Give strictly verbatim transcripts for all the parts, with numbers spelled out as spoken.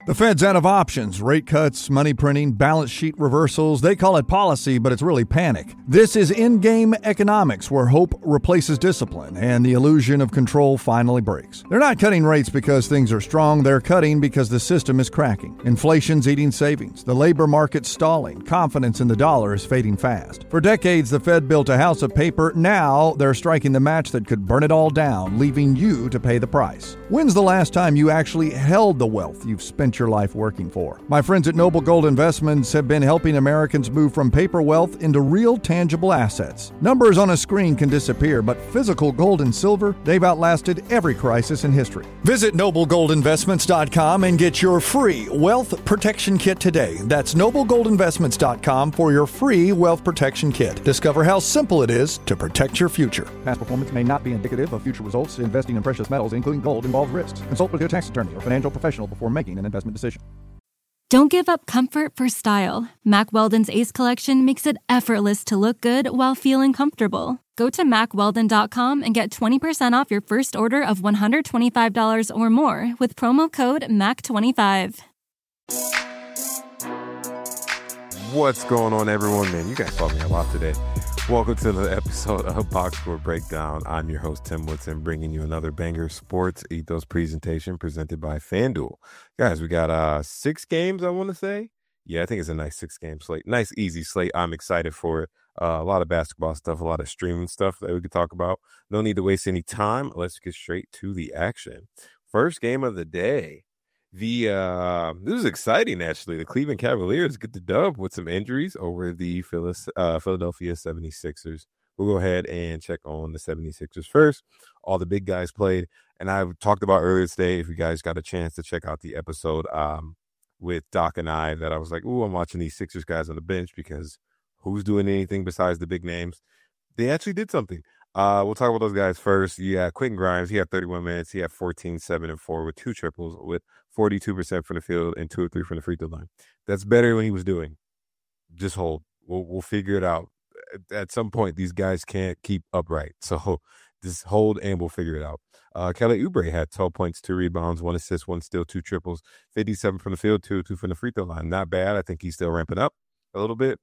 The Fed's out of options. Rate cuts, money printing, balance sheet reversals. They call it policy, but it's really panic. This is in-game economics, where hope replaces discipline and the illusion of control finally breaks. They're not cutting rates because things are strong. They're cutting because the system is cracking. Inflation's eating savings. The labor market's stalling. Confidence in the dollar is fading fast. For decades, the Fed built a house of paper. Now they're striking the match that could burn it all down, leaving you to pay the price. When's the last time you actually held the wealth you've spent your life working for? My friends at Noble Gold Investments have been helping Americans move from paper wealth into real tangible assets. Numbers on a screen can disappear, but physical gold and silver, they've outlasted every crisis in history. Visit noble gold investments dot com and get your free wealth protection kit today. That's noble gold investments dot com for your free wealth protection kit. Discover how simple it is to protect your future. Past performance may not be indicative of future results. Investing in precious metals, including gold, involves risks. Consult with your tax attorney or financial professional before making an investment decision. Don't give up comfort for style. Mack Weldon's Ace Collection makes it effortless to look good while feeling comfortable. Go to mack weldon dot com and get twenty percent off your first order of one hundred twenty-five dollars or more with promo code M A C twenty-five. What's going on, everyone? Man, you guys taught me a lot today. Welcome to the episode of Box Score Breakdown. I'm your host, Tim Woodson, bringing you another banger sports ethos presentation presented by FanDuel. Guys, we got uh six games, I want to say. Yeah, I think it's a nice six-game slate. Nice, easy slate. I'm excited for it. Uh, a lot of basketball stuff, a lot of streaming stuff that we could talk about. No need to waste any time. Let's get straight to the action. First game of the day. The uh, this is exciting, actually. The Cleveland Cavaliers get the dub with some injuries over the Phyllis, uh, Philadelphia seventy-sixers. We'll go ahead and check on the seventy-sixers first. All the big guys played. And I talked about earlier today, if you guys got a chance to check out the episode um, with Doc and I, that I was like, ooh, I'm watching these Sixers guys on the bench because who's doing anything besides the big names? They actually did something. Uh, we'll talk about those guys first. Yeah, Quentin Grimes, he had thirty-one minutes. He had fourteen, seven, and four with two triples with forty-two percent from the field and two or three from the free throw line. That's better than he was doing. Just hold. We'll we'll figure it out. At some point, these guys can't keep upright. So just hold and we'll figure it out. Uh, Kelly Oubre had twelve points, two rebounds, one assist, one steal, two triples, fifty-seven from the field, two, two from the free throw line. Not bad. I think he's still ramping up a little bit,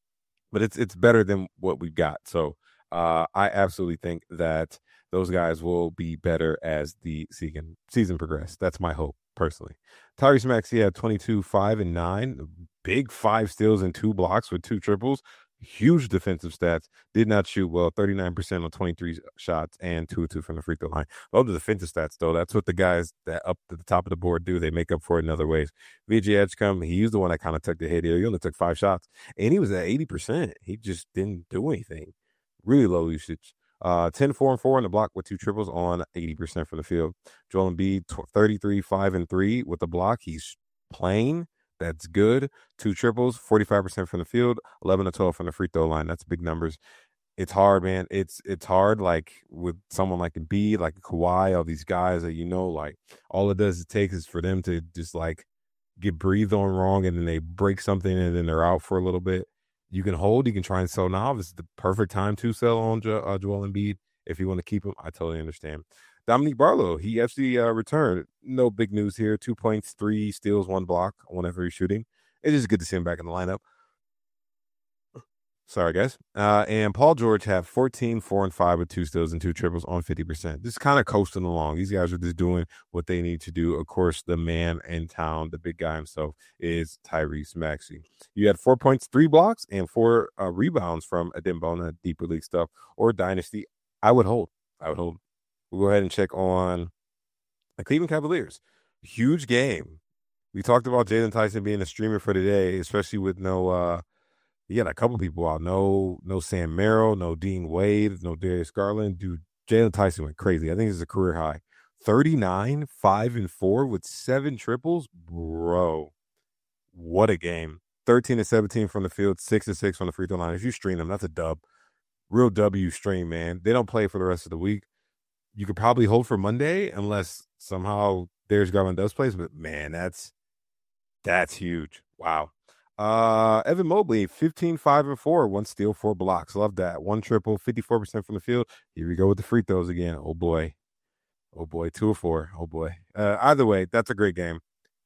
but it's it's better than what we've got. So Uh, I absolutely think that those guys will be better as the season season progresses. That's my hope, personally. Tyrese Maxey had twenty-two, five, and nine. Big five steals and two blocks with two triples. Huge defensive stats. Did not shoot well. thirty-nine percent on twenty-three shots and two or two from the free throw line. Love the defensive stats, though. That's what the guys that up to the top of the board do. They make up for it in other ways. V J Edgecombe, he's the one that kind of took the hit here. He only took five shots, and he was at eighty percent. He just didn't do anything. Really low usage. Uh, ten, four, and four on the block with two triples on eighty percent from the field. Joel Embiid, thirty-three, five, and three with the block. He's playing. That's good. Two triples, forty-five percent from the field, eleven to twelve from the free throw line. That's big numbers. It's hard, man. It's it's hard, like, with someone like Embiid, like Kawhi, all these guys that, you know, like, all it does it takes is for them to just, like, get breathed on wrong, and then they break something, and then they're out for a little bit. You can hold, you can try and sell now. This is the perfect time to sell on jo- uh, Joel Embiid. If you want to keep him, I totally understand. Dominique Barlow, he actually uh, returned. No big news here. Two points, three steals, one block whenever he's shooting. It's just good to see him back in the lineup. Sorry, guys. Uh, and Paul George had fourteen, four, and five with two steals and two triples on fifty percent. Just kind of coasting along. These guys are just doing what they need to do. Of course, the man in town, the big guy himself, is Tyrese Maxey. You had four points, three blocks, and four uh, rebounds from Adembona, deeper league stuff, or Dynasty. I would hold. I would hold. We'll go ahead and check on the Cleveland Cavaliers. Huge game. We talked about Jalen Tyson being a streamer for today, especially with no uh, – he had a couple people out. No, no Sam Merrill, no Dean Wade, no Darius Garland. Dude, Jalen Tyson went crazy. I think this is a career high. thirty-nine, five, and four with seven triples. Bro, what a game. thirteen and seventeen from the field, six and six from the free throw line. If you stream them, that's a dub. Real W stream, man. They don't play for the rest of the week. You could probably hold for Monday unless somehow Darius Garland does play. But, man, that's that's huge. Wow. Uh, Evan Mobley, fifteen, five, and four, one steal, four blocks. Love that. One triple, fifty-four percent from the field. Here we go with the free throws again. Oh, boy. Oh, boy. Two or four. Oh, boy. Uh, either way, that's a great game.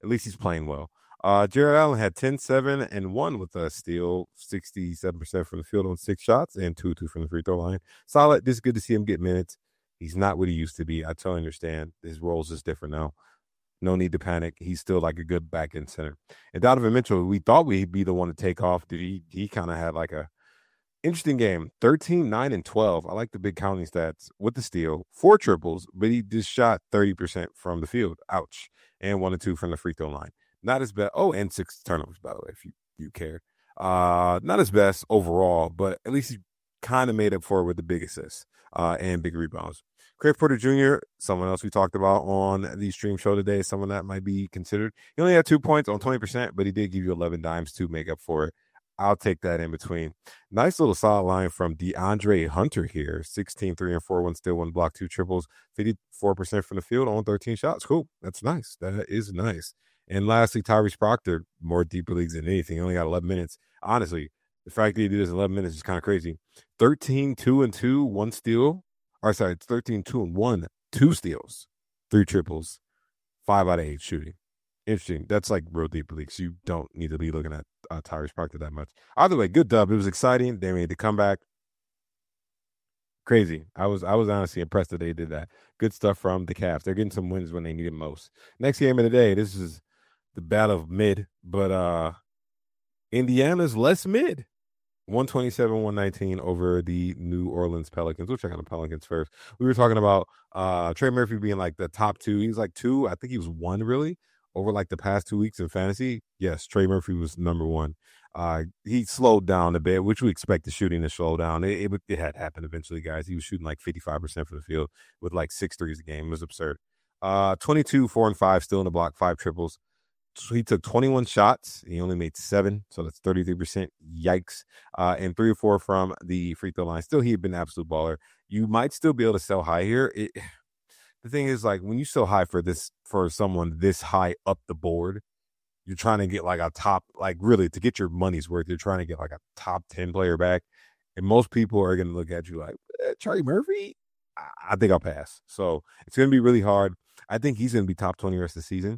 At least he's playing well. Uh, Jared Allen had ten, seven, and one with a steal, sixty-seven percent from the field on six shots, and two, two from the free throw line. Solid. This is good to see him get minutes. He's not what he used to be. I totally understand. His role's just different now. No need to panic. He's still like a good back-end center. And Donovan Mitchell, we thought we'd be the one to take off. Dude, he he kind of had like a interesting game. thirteen, nine, and twelve. I like the big counting stats with the steal. Four triples, but he just shot thirty percent from the field. Ouch. And one and two from the free throw line. Not as bad. Oh, and six turnovers, by the way, if you, you care. Uh, not as best overall, but at least he kind of made up for it with the big assists uh, and big rebounds. Craig Porter Junior, someone else we talked about on the stream show today, someone that might be considered. He only had two points on twenty percent, but he did give you eleven dimes to make up for it. I'll take that in between. Nice little solid line from DeAndre Hunter here. sixteen, three, and four, one steal, one block, two triples, fifty-four percent from the field on thirteen shots. Cool. That's nice. That is nice. And lastly, Tyrese Proctor, more deeper leagues than anything. He only got eleven minutes. Honestly, the fact that he did this in eleven minutes is kind of crazy. thirteen, two, and two, one steal. Or sorry, it's thirteen, two, and one, two steals, three triples, five out of eight shooting. Interesting. That's like real deep leagues. You don't need to be looking at uh, Tyrese Proctor that much. Either way, good dub. It was exciting. They made the comeback. Crazy. I was I was honestly impressed that they did that. Good stuff from the Cavs. They're getting some wins when they need it most. Next game of the day, this is the battle of mid, but uh, Indiana's less mid. one twenty-seven, one nineteen over the New Orleans Pelicans. We'll check on the Pelicans first. We were talking about uh, Trey Murphy being like the top two. He was like two. I think he was one really over like the past two weeks in fantasy. Yes, Trey Murphy was number one. Uh, he slowed down a bit, which we expect the shooting to slow down. It, it, it had happened eventually, guys. He was shooting like fifty-five percent from the field with like six threes a game. It was absurd. Uh, twenty-two, four, and five, still in the block, five triples. So he took twenty-one shots. He only made seven, so that's thirty-three percent. Yikes. Uh, and three or four from the free throw line. Still, he had been an absolute baller. You might still be able to sell high here. It, the thing is, like, when you sell high for this, for someone this high up the board, you're trying to get like a top, like really to get your money's worth, you're trying to get like a top ten player back. And most people are going to look at you like, eh, Charlie Murphy? I, I think I'll pass. So it's going to be really hard. I think he's going to be top twenty the rest of the season.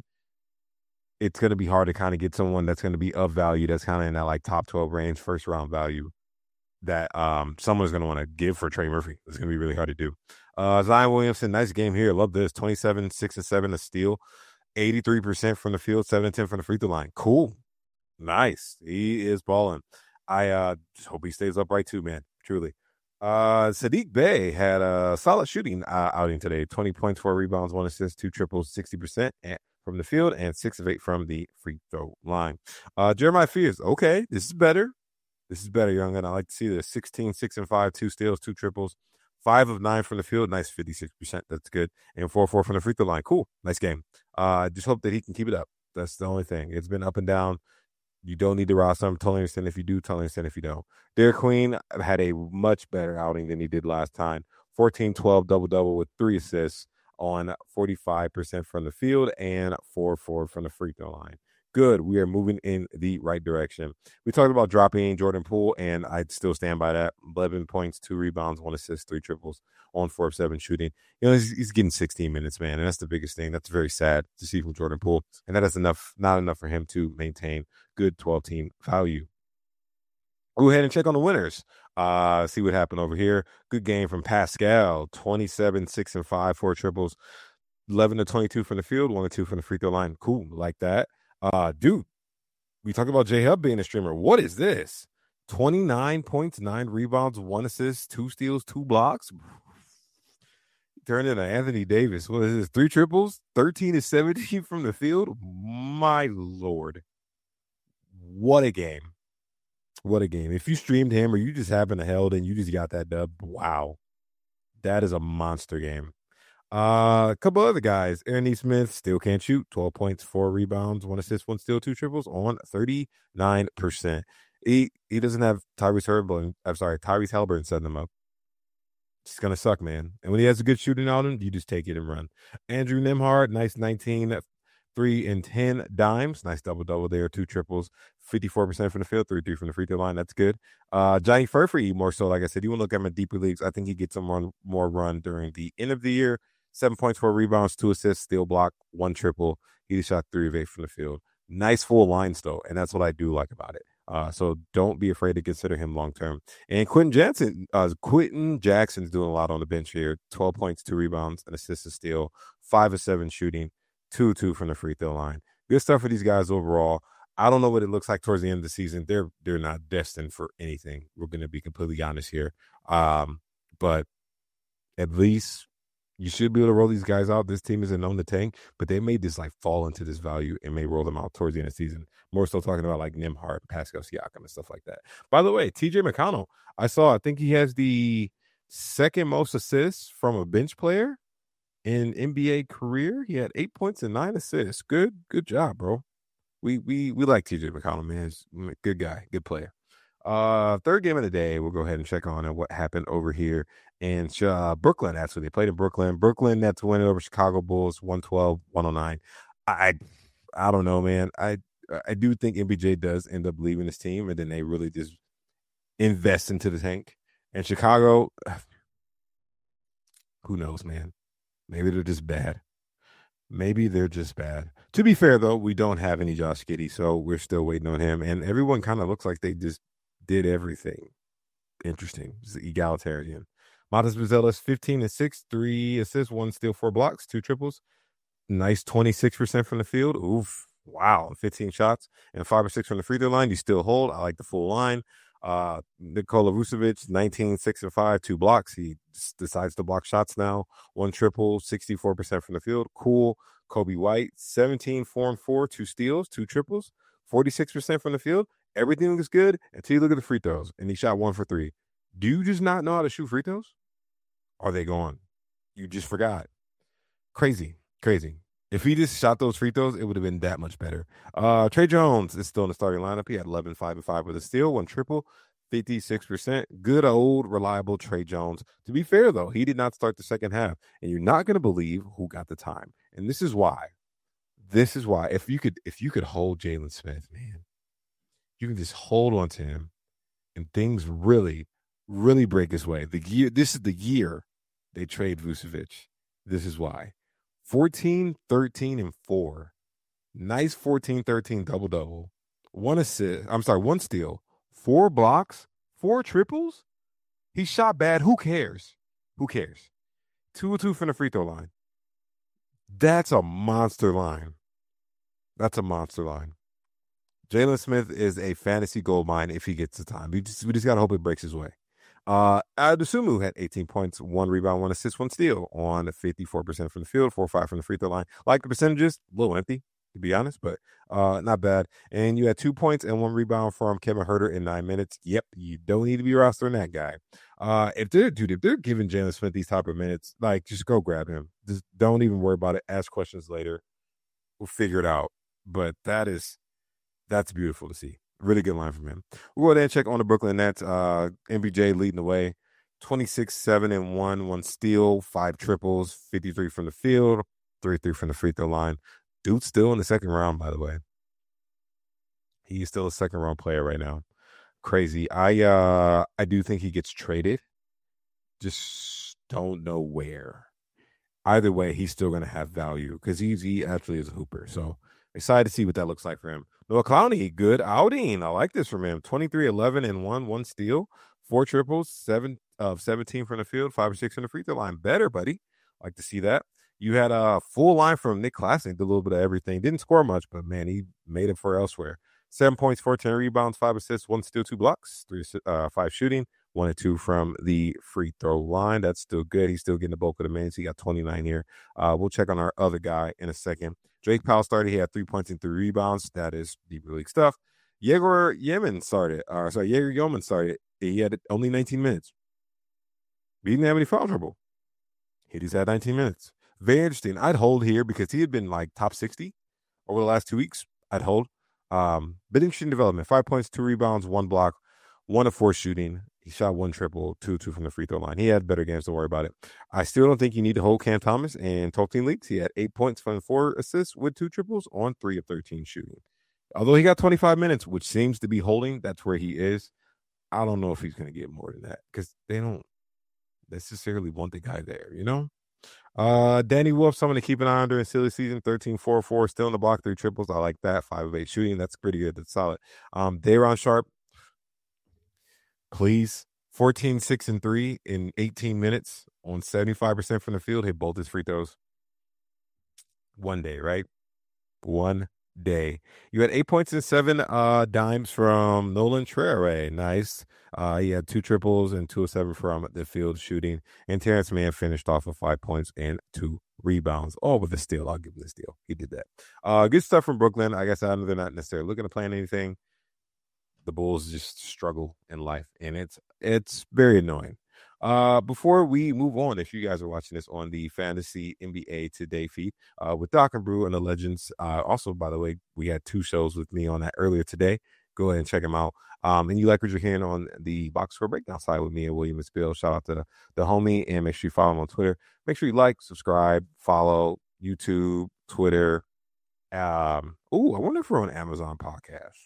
It's going to be hard to kind of get someone that's going to be of value, that's kind of in that like top twelve range, first round value that um, someone's going to want to give for Trey Murphy. It's going to be really hard to do. Uh, Zion Williamson, nice game here. Love this. twenty-seven, six, and seven to steal. eighty-three percent from the field, seven and ten from the free throw line. Cool. Nice. He is balling. I uh, just hope he stays upright too, man. Truly. Uh, Sadiq Bey had a solid shooting uh, outing today. twenty points, four rebounds, one assist, two triples, sixty percent from the field, and six of eight from the free throw line. Uh, Jeremiah Fears, okay, this is better. This is better, young, and I like to see this. sixteen, six, and five, two steals, two triples, five of nine from the field. Nice, fifty-six percent. That's good. And four four from the free throw line. Cool. Nice game. I uh, just hope that he can keep it up. That's the only thing. It's been up and down. You don't need to roster him. Totally understand if you do. Totally understand if you don't. Derek Queen had a much better outing than he did last time. fourteen, twelve, double-double with three assists on forty-five percent from the field and four four from the free throw line. Good. We are moving in the right direction. We talked about dropping Jordan Poole, and I'd still stand by that. eleven points, two rebounds, one assist, three triples on four of seven shooting. You know, he's, he's getting sixteen minutes, man, and that's the biggest thing. That's very sad to see from Jordan Poole, and that is enough, not enough for him to maintain good twelve-team value. Go ahead and check on the winners. Uh, see what happened over here. Good game from Pascal, twenty-seven, six, and five, four triples, eleven to twenty-two from the field, one to two from the free throw line. Cool, like that. Uh, dude, we talk about J-Hub being a streamer. What is this? twenty-nine points, nine rebounds, one assist, two steals, two blocks. Turned into Anthony Davis. What is this? Three triples, thirteen to seventeen from the field. My Lord. What a game. What a game. If you streamed him or you just happened to held and you just got that dub, wow. That is a monster game. Uh, a couple other guys. Aaron Nesmith still can't shoot. twelve points, four rebounds, one assist, one steal, two triples on thirty-nine percent. He he doesn't have Tyrese Halliburton. I'm sorry, Tyrese Halliburton setting him up. It's gonna suck, man. And when he has a good shooting on him, you just take it and run. Andrew Nembhard, nice nineteen, three and ten dimes. Nice double double there, two triples, fifty-four percent from the field, three three from the free throw line. That's good. Uh, Johnny Furphy, more so, like I said, you want to look at him in deeper leagues. I think he gets some run, more run during the end of the year. Seven points, four rebounds, two assists, steal, block, one triple. He shot three of eight from the field. Nice full lines, though, and that's what I do like about it. Uh, so don't be afraid to consider him long-term. And Quentin Jackson, uh, Quentin Jackson's doing a lot on the bench here. twelve points, two rebounds, an assist, a steal, five of seven shooting, two two from the free throw line. Good stuff for these guys overall. I don't know what it looks like towards the end of the season. They're they're not destined for anything. We're going to be completely honest here. Um, but at least you should be able to roll these guys out. This team isn't known to tank, but they may just like fall into this value and may roll them out towards the end of the season. More so talking about like Nembhard, Pascal Siakam, and stuff like that. By the way, T J McConnell, I saw, I think he has the second most assists from a bench player in N B A career. He had eight points and nine assists. Good, good job, bro. We we we like T J McConnell, man. He's a good guy, good player. Uh, third game of the day, we'll go ahead and check on what happened over here in uh, Brooklyn. Actually, they played in Brooklyn. Brooklyn Nets win over Chicago Bulls, one twelve, one oh nine. I I don't know, man. I I do think M B J does end up leaving this team, and then they really just invest into the tank. And Chicago, who knows, man? Maybe they're just bad. Maybe they're just bad. To be fair, though, we don't have any Josh Giddey, so we're still waiting on him. And everyone kind of looks like they just did everything. Interesting. It's egalitarian. Matas Buzelis, fifteen and six, three assists, one steal, four blocks, two triples. Nice twenty-six percent from the field. Oof. Wow. fifteen shots and five or six from the free throw line. You still hold. I like the full line. Uh, Nikola Vucevic, nineteen, six and five, two blocks. He decides to block shots now. One triple, sixty-four percent from the field. Cool. Kobe White, seventeen, four and four, two steals, two triples, forty-six percent from the field. Everything looks good until you look at the free throws, and he shot one for three. Do you just not know how to shoot free throws? Are they gone? You just forgot. Crazy, crazy. If he just shot those free throws, it would have been that much better. Uh, Trey Jones is still in the starting lineup. He had eleven, five, and five with a steal, one triple, fifty-six percent. Good old, reliable Trey Jones. To be fair, though, he did not start the second half, and you're not going to believe who got the time. And this is why. This is why. If you could, if you could hold Jalen Smith, man, you can just hold on to him, and things really, really break his way. The year. This is the year they trade Vucevic. This is why. fourteen, thirteen, and four. Nice fourteen thirteen double-double. One assist. I'm sorry, one steal. Four blocks. Four triples. He shot bad. Who cares? Who cares? Two or two from the free throw line. That's a monster line. That's a monster line. Jalen Smith is a fantasy gold mine if he gets the time. We just, we just got to hope it breaks his way. Uh, Adesumu had eighteen points, one rebound, one assist, one steal on fifty-four percent from the field, four or five from the free throw line. Like the percentages, a little empty, to be honest, but uh, not bad. And you had two points and one rebound from Kevin Huerter in nine minutes. Yep, you don't need to be rostering that guy. Uh, if they're, dude, if they're giving Jalen Smith these type of minutes, like, just go grab him. Just don't even worry about it. Ask questions later. We'll figure it out. But that is, that's beautiful to see. Really good line from him. We'll go ahead and check on the Brooklyn Nets. Uh, M B J leading the way. twenty-six, seven, and one. One steal, five triples, fifty-three from the field, thirty-three from the free throw line. Dude's still in the second round, by the way. He's still a second round player right now. Crazy. I uh, I do think he gets traded. Just don't know where. Either way, he's still going to have value because he's he actually is a hooper. So excited to see what that looks like for him. Noah Clowney, good outing. I like this from him. twenty-three, eleven, and one, one steal, four triples, seven of seventeen from the field, five or six from the free throw line. Better, buddy. Like to see that. You had a full line from Nick Claxton, did a little bit of everything. Didn't score much, but man, he made it for elsewhere. Seven points, fourteen rebounds, five assists, one steal, two blocks, three, uh, five shooting, one and two from the free throw line. That's still good. He's still getting the bulk of the minutes. He got twenty-nine here. Uh, we'll check on our other guy in a second. Drake Powell started. He had three points and three rebounds. That is deep league stuff. Yegor Yemen started. Uh, sorry, Yegor Yemen started. He had only nineteen minutes. He didn't have any foul trouble. He just had nineteen minutes. Very interesting. I'd hold here because he had been like top sixty over the last two weeks. I'd hold. Um, but interesting development. Five points, two rebounds, one block, one of four shooting. He shot one triple, two two from the free throw line. He had better games. Don't worry about it. I still don't think you need to hold Cam Thomas in twelve-team leagues. He had eight points from four assists with two triples on three of thirteen shooting. Although he got twenty-five minutes, which seems to be holding, that's where he is. I don't know if he's going to get more than that because they don't necessarily want the guy there, you know? Uh, Danny Wolf, someone to keep an eye on during silly season, thirteen four four, still in the block, three triples. I like that. five of eight shooting. That's pretty good. That's solid. Um, Day'Ron Sharpe, please. fourteen six and three in eighteen minutes on seventy-five percent from the field. Hit both his free throws. One day, right? One day. You had eight points and seven uh, dimes from Nolan Traore. Nice. Uh, he had two triples and two of seven from the field shooting. And Terrence Mann finished off with five points and two rebounds. All with a steal. I'll give him the steal. He did that. Uh, good stuff from Brooklyn. I guess I know they're not necessarily looking to plan anything. The Bulls just struggle in life, and it's it's very annoying. Uh, before we move on, if you guys are watching this on the Fantasy N B A Today feed uh, with Doc and Brew and the Legends, uh, also, by the way, we had two shows with me on that earlier today. Go ahead and check them out. Um, and you like what you're hearing on the Box Score Breakdown side with me and William and Spill. Shout out to the, the homie, and make sure you follow him on Twitter. Make sure you like, subscribe, follow YouTube, Twitter. Um, oh, I wonder if we're on Amazon Podcast.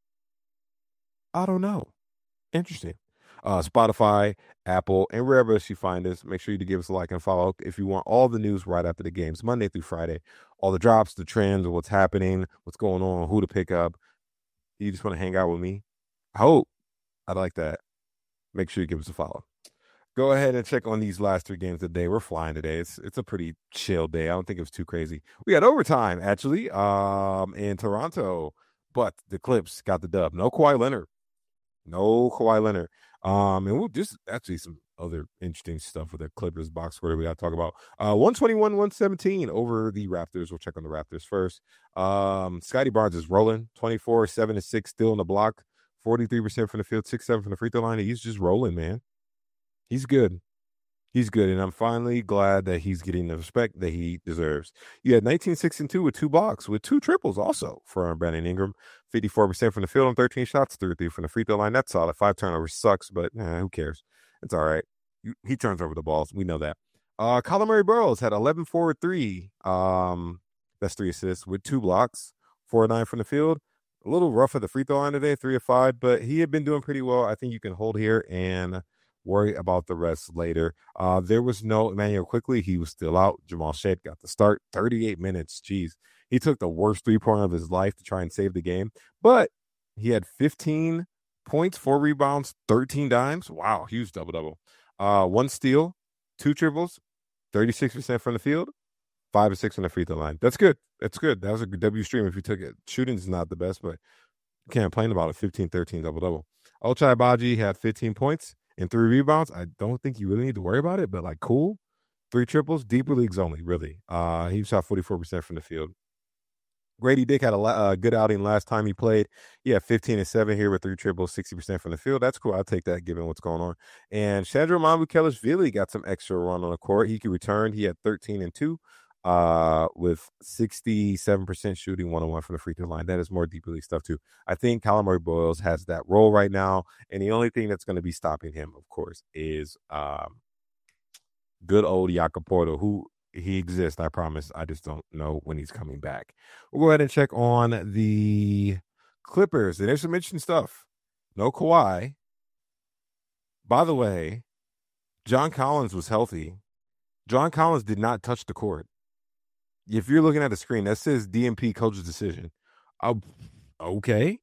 I don't know. Interesting. Uh, Spotify, Apple, and wherever else you find us. Make sure you to give us a like and follow if you want all the news right after the games, Monday through Friday. All the drops, the trends, what's happening, what's going on, who to pick up. You just want to hang out with me? I hope. I'd like that. Make sure you give us a follow. Go ahead and check on these last three games today. We're flying today. It's it's a pretty chill day. I don't think it was too crazy. We had overtime, actually, um, in Toronto, but the Clips got the dub. No Kawhi Leonard. No Kawhi Leonard. Um, and we'll just actually some other interesting stuff with the Clippers box score we got to talk about. Uh, one twenty-one one seventeen over the Raptors. We'll check on the Raptors first. Um, Scotty Barnes is rolling twenty-four, seven to six, still in the block, forty-three percent from the field, six seven from the free throw line. He's just rolling, man. He's good. He's good, and I'm finally glad that he's getting the respect that he deserves. You had nineteen six and two with two blocks, with two triples also for Brandon Ingram. fifty-four percent from the field on thirteen shots, thirty-three from the free throw line. That's solid. Five turnovers sucks, but eh, who cares? It's all right. He turns over the balls. We know that. Uh, Colin Murray Burroughs had eleven four three. Um, that's three assists with two blocks, four or nine from the field. A little rough at the free throw line today, three or five, but he had been doing pretty well. I think you can hold here and worry about the rest later. Uh, there was no Emmanuel Quickley. He was still out. Jamal Shead got the start. thirty-eight minutes. Jeez. He took the worst three-pointer of his life to try and save the game. But he had fifteen points, four rebounds, thirteen dimes. Wow, huge double-double. Uh, one steal, two triples, thirty-six percent from the field, five or six from the free throw line. That's good. That's good. That was a good W stream if you took it. Shooting's not the best, but you can't complain about it. fifteen thirteen double-double. Ochai Agbaji had fifteen points and three rebounds. I don't think you really need to worry about it, but like cool. Three triples, deeper leagues only, really. Uh, he shot forty-four percent from the field. Grady Dick had a uh, good outing last time he played. He had fifteen and seven here with three triples, sixty percent from the field. That's cool. I'll take that given what's going on. And Chandra Mamukelashvili got some extra run on the court. He could return. He had thirteen and two uh, with sixty-seven percent shooting, one oh one from the free throw line. That is more deep league stuff too. I think Colin Murray Boyles has that role right now. And the only thing that's going to be stopping him, of course, is um, good old Jakob Poeltl, who he exists, I promise. I just don't know when he's coming back. We'll go ahead and check on the Clippers. And there's some interesting stuff. No Kawhi. By the way, John Collins was healthy. John Collins did not touch the court. If you're looking at the screen, that says D M P coach's decision. Oh, okay.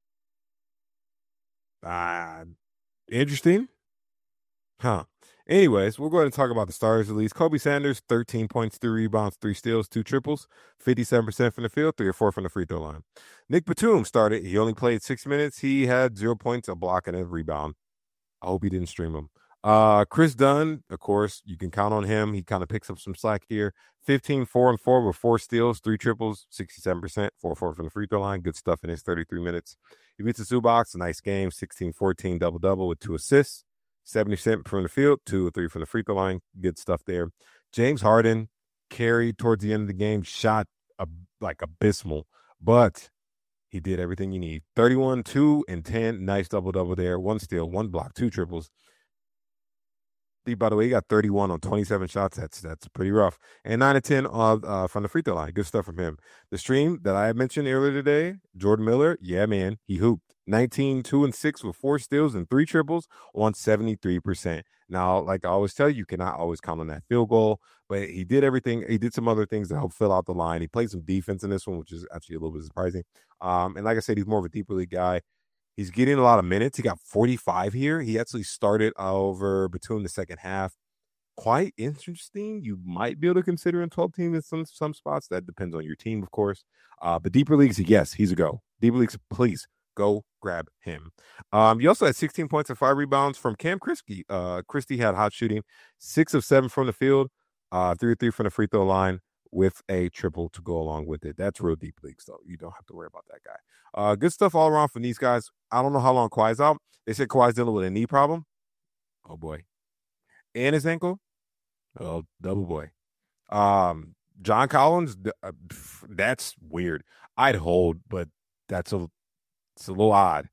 Uh, interesting. Huh. Anyways, we'll go ahead and talk about the stars release. Kobe Sanders, thirteen points, three rebounds, three steals, two triples, fifty-seven percent from the field, three or four from the free throw line. Nick Batum started. He only played six minutes. He had zero points, a block, and a rebound. I hope he didn't stream him. Uh, Chris Dunn, of course, you can count on him. He kind of picks up some slack here. fifteen, four, and four with four steals, three triples, sixty-seven percent, four four from the free throw line. Good stuff in his thirty-three minutes. He beats the Zubac, a nice game, sixteen fourteen, double-double with two assists. seventy percent from the field, two or three from the free throw line. Good stuff there. James Harden carried towards the end of the game, shot a, like abysmal, but he did everything you need. thirty-one, two, and ten. Nice double-double there. One steal, one block, two triples. He, by the way, he got thirty-one on twenty-seven shots. That's that's pretty rough. And nine to ten uh, uh, from the free throw line. Good stuff from him. The stream that I mentioned earlier today, Jordan Miller, yeah, man, he hooped. nineteen, two, and six with four steals and three triples on seventy-three percent. Now, like I always tell you, you cannot always count on that field goal, but he did everything. He did some other things to help fill out the line. He played some defense in this one, which is actually a little bit surprising. Um, and like I said, he's more of a deeper league guy. He's getting a lot of minutes. He got forty-five here. He actually started over between the second half. Quite interesting. You might be able to consider in twelve team in some some spots. That depends on your team, of course. Uh, but deeper leagues, yes, he's a go. Deeper leagues, please go grab him. Um, you also had sixteen points and five rebounds from Cam Christie. Uh, Christie had hot shooting, six of seven from the field, uh, three of three from the free throw line with a triple to go along with it. That's real deep leagues, though. You don't have to worry about that guy. Uh, good stuff all around from these guys. I don't know how long Kawhi's out. They said Kawhi's dealing with a knee problem. Oh, boy. And his ankle. Oh, double boy. Um, John Collins, uh, that's weird. I'd hold, but that's a it's a little odd.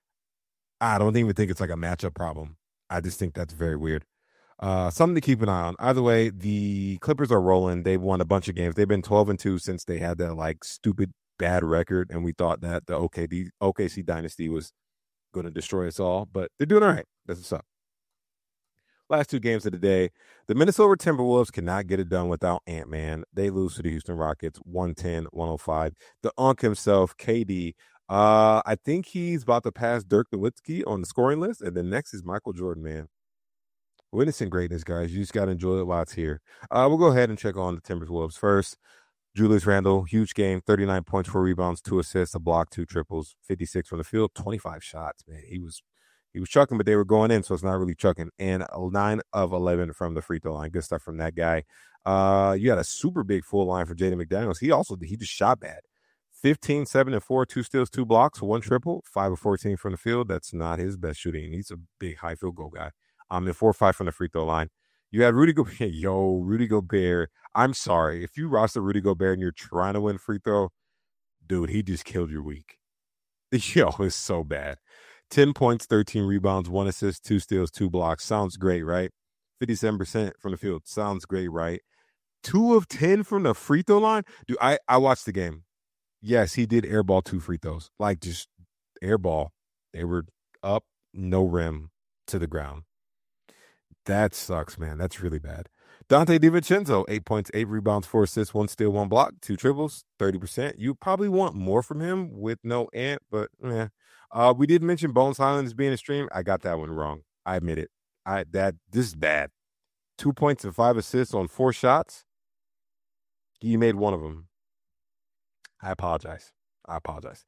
I don't even think it's like a matchup problem. I just think that's very weird. Uh, something to keep an eye on. Either way, the Clippers are rolling. They've won a bunch of games. They've been twelve and two since they had that like stupid bad record, and we thought that the O K D, O K C dynasty was going to destroy us all. But they're doing all right. That's what's up. Last two games of the day, the Minnesota Timberwolves cannot get it done without Ant-Man. They lose to the Houston Rockets, one ten, one oh five. The Unk himself, K D, uh, I think he's about to pass Dirk Nowitzki on the scoring list, and then next is Michael Jordan, man. Witnessing greatness, guys. You just got to enjoy it while it's here. Uh, we'll go ahead and check on the Timberwolves first. Julius Randle, huge game, thirty-nine points, four rebounds, two assists, a block, two triples, fifty-six from the field, twenty-five shots, man. He was He was chucking, but they were going in, so it's not really chucking. And nine of eleven from the free throw line. Good stuff from that guy. Uh, you had a super big full line for Jaden McDaniels. He also he just shot bad. fifteen, seven, and four, two steals, two blocks, one triple, five of fourteen from the field. That's not his best shooting. He's a big high field goal guy. Um, and four or five from the free throw line. You had Rudy Gobert. Yo, Rudy Gobert. I'm sorry. If you roster Rudy Gobert and you're trying to win free throw, dude, he just killed your week. Yo, it's so bad. ten points, thirteen rebounds, one assist, two steals, two blocks. Sounds great, right? fifty-seven percent from the field. Sounds great, right? two of ten from the free throw line? Dude, I, I watched the game. Yes, he did airball two free throws. Like, just airball. They were up, no rim, to the ground. That sucks, man. That's really bad. Dante DiVincenzo, eight points, eight rebounds, four assists, one steal, one block, two triples, thirty percent. You probably want more from him with no Ant, but yeah. Uh, we did mention Bones Highland as being a stream. I got that one wrong. I admit it. I that this is bad. Two points and five assists on four shots. You made one of them. I apologize. I apologize.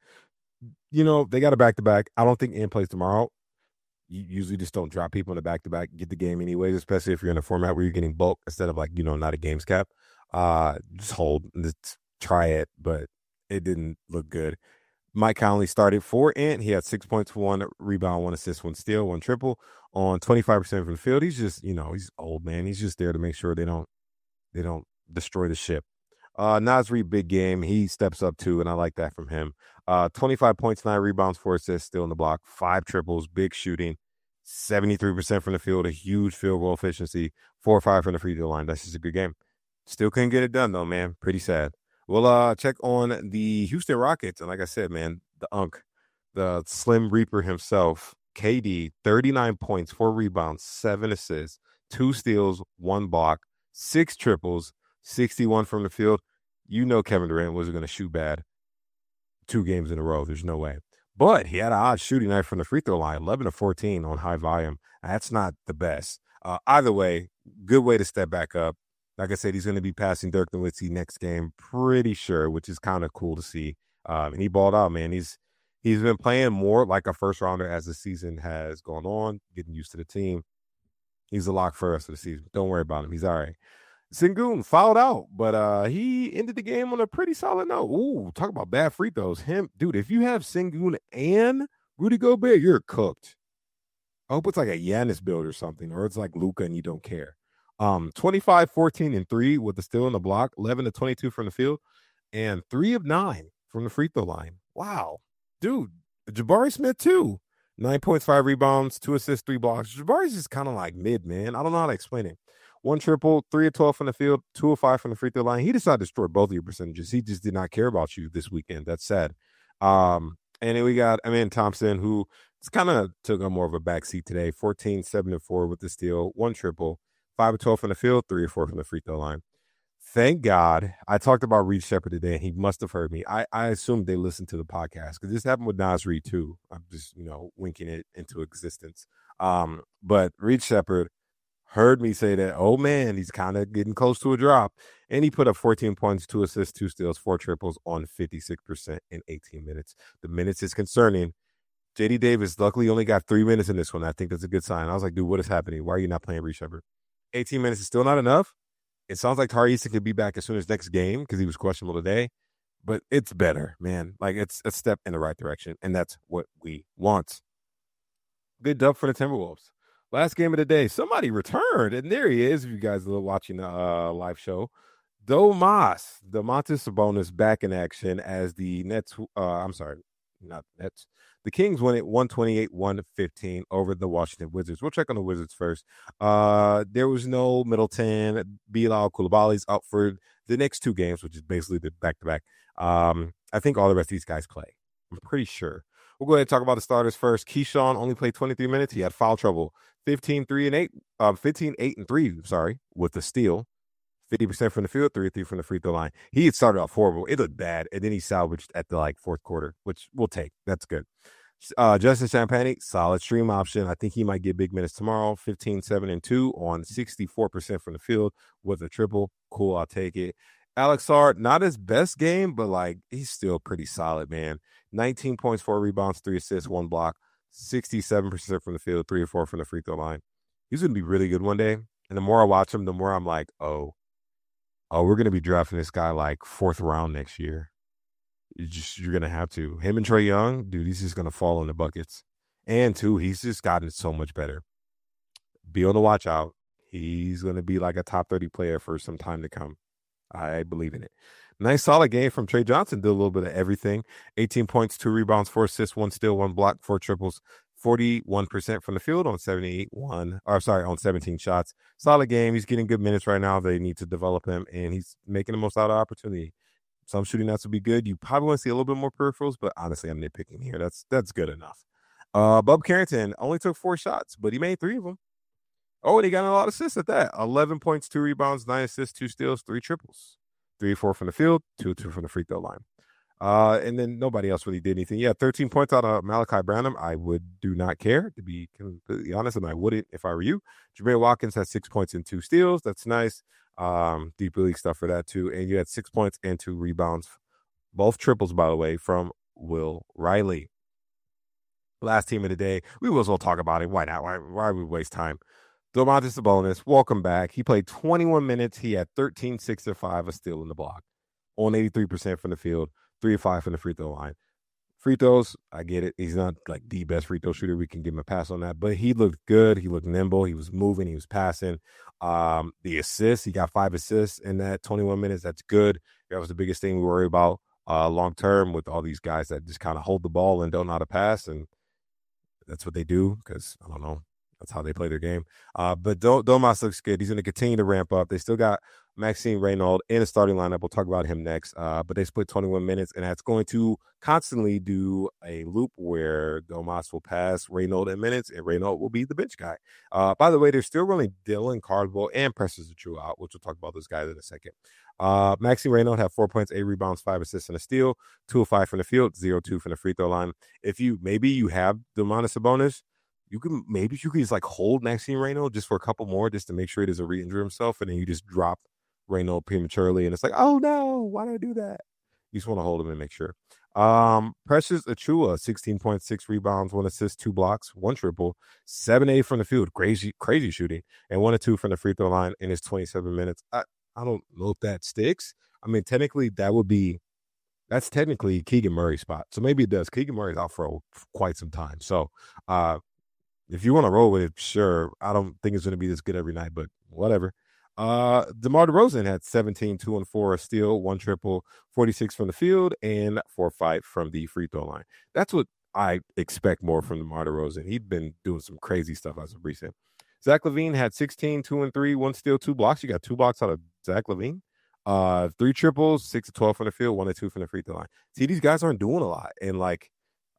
You know, they got a back-to-back. I don't think Ant plays tomorrow. You usually just don't drop people in the back-to-back, get the game anyways, especially if you're in a format where you're getting bulk instead of like, you know, not a games cap. Uh, just hold, just try it, but it didn't look good. Mike Conley started for Ant. He had six points, one rebound, one assist, one steal, one triple on twenty-five percent from the field. He's just, you know, he's old, man. He's just there to make sure they don't, they don't destroy the ship. Uh, Naz Reid, big game. He steps up too, and I like that from him. Uh, twenty-five points, nine rebounds, four assists, still in the block, five triples, big shooting, seventy-three percent from the field, a huge field goal efficiency, four or five from the free throw line. That's just a good game. Still couldn't get it done, though, man. Pretty sad. We'll uh, check on the Houston Rockets. And like I said, man, the Unk, the Slim Reaper himself, K D, thirty-nine points, four rebounds, seven assists, two steals, one block, six triples, sixty-one from the field. You know Kevin Durant wasn't going to shoot bad two games in a row. There's no way. But he had an odd shooting night from the free throw line, eleven of fourteen on high volume. That's not the best. Uh, either way, good way to step back up. Like I said, he's going to be passing Dirk Nowitzki next game, pretty sure, which is kind of cool to see. Um, and he balled out, man. He's he's been playing more like a first rounder as the season has gone on, getting used to the team. He's a lock for us for the season. Don't worry about him. He's all right. Sengun fouled out, but uh, he ended the game on a pretty solid note. Ooh, talk about bad free throws. Him, dude, if you have Sengun and Rudy Gobert, you're cooked. I hope it's like a Giannis build or something, or it's like Luka and you don't care. Um, twenty-five, fourteen, and three with the steal in the block, eleven to twenty-two from the field, and three of nine from the free throw line. Wow. Dude, Jabari Smith too. Nine points, five rebounds, two assists, three blocks. Jabari's just kind of like mid, man. I don't know how to explain it. One triple, three of twelve from the field, two of five from the free throw line. He decided to destroy both of your percentages. He just did not care about you this weekend. That's sad. Um, And then we got Amen Thompson, who kind of took a more of a backseat today. fourteen, seven, and four with the steal, one triple, five of twelve from the field, three or four from the free throw line. Thank God. I talked about Reed Sheppard today, and he must have heard me. I, I assumed they listened to the podcast because this happened with Naz Reid too. I'm just, you know, winking it into existence. Um, but Reed Sheppard heard me say that, oh, man, he's kind of getting close to a drop. And he put up fourteen points, two assists, two steals, four triples on fifty-six percent in eighteen minutes. The minutes is concerning. J D Davis luckily only got three minutes in this one. I think that's a good sign. I was like, dude, what is happening? Why are you not playing Reed Sheppard? eighteen minutes is still not enough. It sounds like Tari Eason could be back as soon as next game because he was questionable today. But it's better, man. Like, it's a step in the right direction, and that's what we want. Good dub for the Timberwolves. Last game of the day, somebody returned, and there he is if you guys are watching the uh, live show. Domas, Domantas Sabonis back in action as the Nets, uh, I'm sorry, not Nets. The Kings won it one twenty-eight one fifteen over the Washington Wizards. We'll check on the Wizards first. Uh, there was no Middleton. Bilal Coulibaly's out for the next two games, which is basically the back-to-back. Um, I think all the rest of these guys play. I'm pretty sure. We'll go ahead and talk about the starters first. Keyshawn only played twenty-three minutes. He had foul trouble. fifteen, three, and eight. Um, fifteen, eight, and three, sorry, with the steal. fifty percent from the field, three, three from the free throw line. He had started off horrible. It looked bad, and then he salvaged at the, like, fourth quarter, which we'll take. That's good. Uh, Justin Champagnie, solid stream option. I think he might get big minutes tomorrow. fifteen, seven, and two on sixty-four percent from the field with a triple. Cool, I'll take it. Alex Sard, not his best game, but, like, he's still pretty solid, man. nineteen points, four rebounds, three assists, one block, sixty-seven percent from the field, three or four from the free throw line. He's going to be really good one day. And the more I watch him, the more I'm like, oh, oh, we're going to be drafting this guy like fourth round next year. You just, you're going to have to. Him and Trae Young, dude, he's just going to fall in the buckets. And, two, he's just gotten so much better. Be on the watch out. He's going to be like a top thirty player for some time to come. I believe in it. Nice solid game from Trey Johnson. Did a little bit of everything. eighteen points, two rebounds, four assists, one steal, one block, four triples, forty-one percent from the field on seventy-eight, one, or sorry, on seventeen shots. Solid game. He's getting good minutes right now. They need to develop him, and he's making the most out of opportunity. Some shooting nuts will be good. You probably want to see a little bit more peripherals, but honestly, I'm nitpicking here. That's that's good enough. Uh, Bub Carrington only took four shots, but he made three of them. Oh, and he got a lot of assists at that. eleven points, two rebounds, nine assists, two steals, three triples. Three or four from the field, two two from the free throw line. Uh, and then nobody else really did anything. Yeah, thirteen points out of Malachi Branham. I would do not care, to be completely honest, and I wouldn't if I were you. Jameer Watkins had six points and two steals. That's nice. Um, deep league stuff for that, too. And you had six points and two rebounds. Both triples, by the way, from Will Riley. Last team of the day. We will as well talk about it. Why not? Why, why would we waste time? Domantas Sabonis, welcome back. He played twenty-one minutes. He had thirteen, six, and five, a steal in the block. On eighty-three percent from the field, three or five from the free throw line. Free throws, I get it. He's not like the best free throw shooter. We can give him a pass on that. But he looked good. He looked nimble. He was moving. He was passing. Um, the assists, he got five assists in that twenty-one minutes. That's good. That was the biggest thing we worry about uh, long term with all these guys that just kind of hold the ball and don't know how to pass. And that's what they do because, I don't know, that's how they play their game. Uh, but Domas looks good. He's going to continue to ramp up. They still got Maxime Reynaud in the starting lineup. We'll talk about him next. Uh, but they split twenty-one minutes, and that's going to constantly do a loop where Domas will pass Reynaud in minutes, and Reynaud will be the bench guy. Uh, by the way, they're still running Dylan Cardwell and Precious Achiuwa out, which we'll talk about those guys in a second. Uh, Maxime Reynaud had four points, eight rebounds, five assists, and a steal, two of five from the field, zero two from the free throw line. If you maybe you have Domantas Sabonis, you can maybe you can just like hold Maxime Reynaud just for a couple more, just to make sure he doesn't re-injure himself, and then you just drop Reynaud prematurely, and it's like, oh no, why did I do that? You just want to hold him and make sure. Um, Precious Achiuwa, sixteen point six rebounds, one assist, two blocks, one triple, seven eight from the field, crazy, crazy shooting, and one or two from the free throw line in his twenty-seven minutes. I, I don't know if that sticks. I mean, technically, that would be that's technically Keegan Murray's spot, so maybe it does. Keegan Murray's out for, a, for quite some time, so uh, if you want to roll with it, sure. I don't think it's going to be this good every night, but whatever. Uh, DeMar DeRozan had seventeen, two, and four, a steal, one triple, forty-six from the field, and four five from the free throw line. That's what I expect more from DeMar DeRozan. He'd been doing some crazy stuff as of recent. Zach LaVine had sixteen, two, and three, one steal, two blocks. You got two blocks out of Zach LaVine. Uh, three triples, six to twelve from the field, one to two from the free throw line. See, these guys aren't doing a lot, and like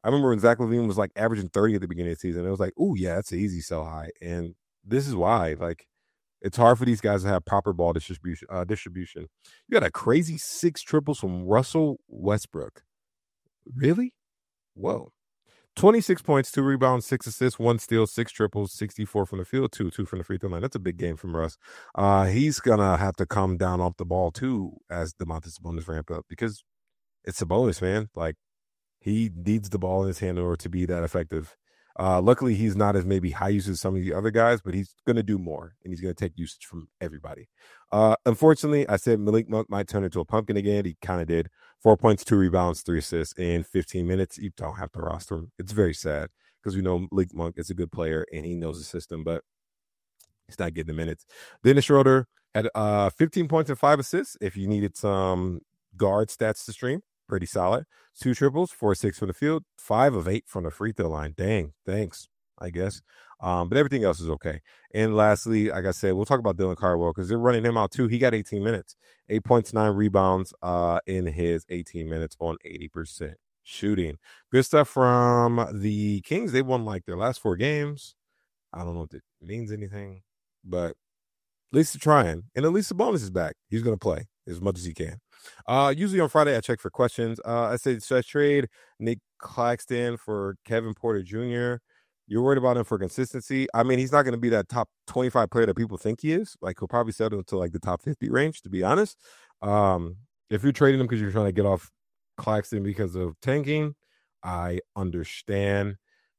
I remember when Zach LaVine was like averaging thirty at the beginning of the season. It was like, oh, yeah, that's an easy sell high. And this is why. Like, it's hard for these guys to have proper ball distribution. Uh, distribution. You got a crazy six triples from Russell Westbrook. Really? Whoa. twenty-six points, two rebounds, six assists, one steal, six triples, sixty-four from the field, two, two from the free throw line. That's a big game from Russ. Uh, he's going to have to come down off the ball, too, as Domantas Sabonis ramp up, because it's Sabonis, man. Like, he needs the ball in his hand in order to be that effective. Uh, luckily, he's not as maybe high usage as some of the other guys, but he's going to do more, and he's going to take usage from everybody. Uh, unfortunately, I said Malik Monk might turn into a pumpkin again. He kind of did. Four points, two rebounds, three assists in fifteen minutes. You don't have to roster him. It's very sad because we know Malik Monk is a good player, and he knows the system, but he's not getting the minutes. Dennis Schroeder had uh, fifteen points and five assists. If you needed some guard stats to stream, pretty solid. Two triples, four six from the field, five of eight from the free throw line. Dang, thanks, I guess. Um, but everything else is okay. And lastly, like I said, we'll talk about Dylan Cardwell because they're running him out too. He got eighteen minutes, eight points, nine rebounds uh, in his eighteen minutes on eighty percent shooting. Good stuff from the Kings. They won like their last four games. I don't know if it means anything, but at least they're trying. And at least Sabonis is back. He's going to play as much as he can. Uh, usually on Friday, I check for questions. Uh, I say, should I trade Nick Claxton for Kevin Porter Junior? You're worried about him for consistency. I mean, he's not going to be that top twenty-five player that people think he is. Like, he'll probably settle into like the top fifty range, to be honest. Um, if you're trading him because you're trying to get off Claxton because of tanking, I understand.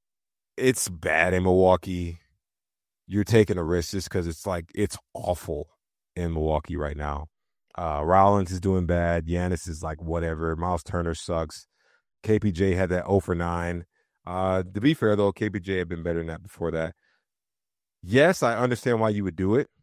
It's bad in Milwaukee. You're taking a risk just because it's like it's awful in Milwaukee right now. Uh, Rollins is doing bad. Giannis is like whatever. Miles Turner sucks. K P J had that oh for nine. Uh, to be fair, though, K P J had been better than that before that. Yes, I understand why you would do it,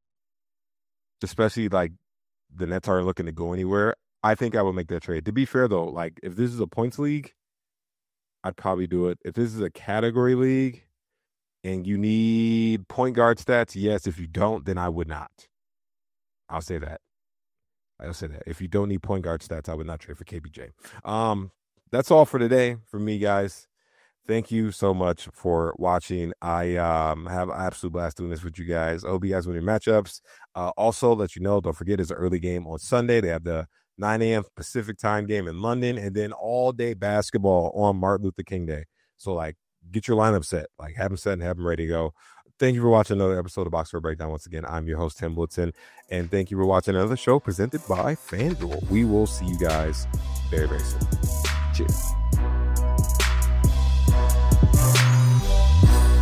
especially like the Nets aren't looking to go anywhere. I think I would make that trade. To be fair, though, like if this is a points league, I'd probably do it. If this is a category league and you need point guard stats, yes. If you don't, then I would not. I'll say that. I'll say that. If you don't need point guard stats, I would not trade for K P J. Um, that's all for today for me, guys. Thank you so much for watching. I um, have an absolute blast doing this with you guys. I hope you guys win your matchups. Uh, also, let you know, don't forget, it's an early game on Sunday. They have the nine a.m. Pacific time game in London, and then all-day basketball on Martin Luther King Day. So, like, get your lineup set. Like, have them set and have them ready to go. Thank you for watching another episode of Box Score Breakdown. Once again, I'm your host, Tim Woodson, and thank you for watching another show presented by FanDuel. We will see you guys very, very soon. Cheers.